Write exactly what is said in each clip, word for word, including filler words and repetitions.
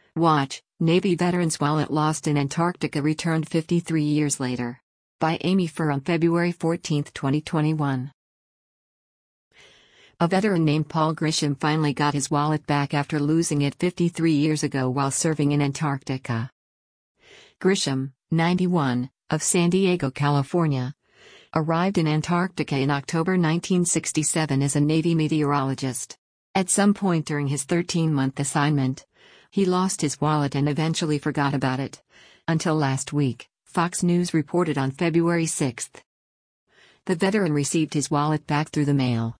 Watch, Navy veteran's wallet lost in Antarctica returned fifty-three years later. By Amy Furr on February fourteenth, twenty twenty-one. A veteran named Paul Grisham finally got his wallet back after losing it fifty-three years ago while serving in Antarctica. Grisham, ninety-one, of San Diego, California, arrived in Antarctica in October nineteen sixty-seven as a Navy meteorologist. At some point during his thirteen-month assignment, he lost his wallet and eventually forgot about it. Until last week, Fox News reported on February sixth. The veteran received his wallet back through the mail.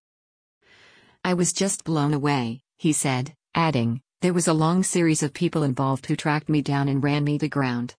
"I was just blown away," he said, adding, "There was a long series of people involved who tracked me down and ran me to ground."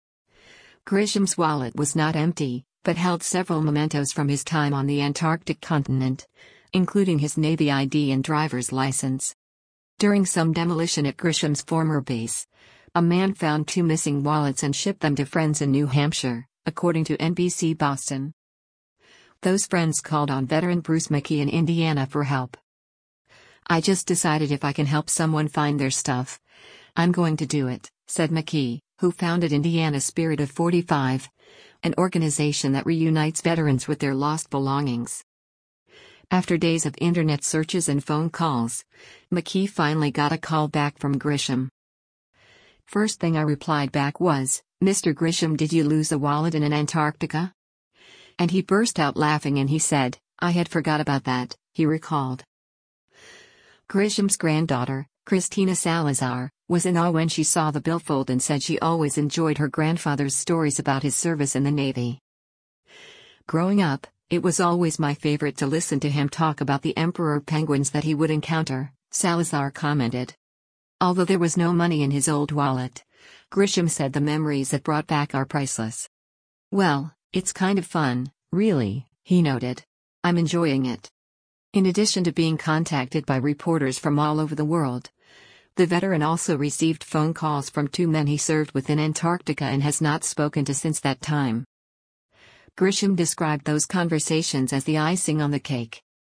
Grisham's wallet was not empty, but held several mementos from his time on the Antarctic continent, including his Navy I D and driver's license. During some demolition at Grisham's former base, a man found two missing wallets and shipped them to friends in New Hampshire, according to N B C Boston. Those friends called on veteran Bruce McKee in Indiana for help. "I just decided if I can help someone find their stuff, I'm going to do it," said McKee, who founded Indiana Spirit of forty-five, an organization that reunites veterans with their lost belongings. After days of internet searches and phone calls, McKee finally got a call back from Grisham. "First thing I replied back was, 'Mister Grisham, did you lose a wallet in an Antarctica?' And he burst out laughing and he said, 'I had forgot about that,'" he recalled. Grisham's granddaughter, Christina Salazar, was in awe when she saw the billfold and said she always enjoyed her grandfather's stories about his service in the Navy. "Growing up, it was always my favorite to listen to him talk about the emperor penguins that he would encounter," Salazar commented. Although there was no money in his old wallet, Grisham said the memories it brought back are priceless. "Well, it's kind of fun, really," he noted. "I'm enjoying it." In addition to being contacted by reporters from all over the world, the veteran also received phone calls from two men he served with in Antarctica and has not spoken to since that time. Grisham described those conversations as the icing on the cake.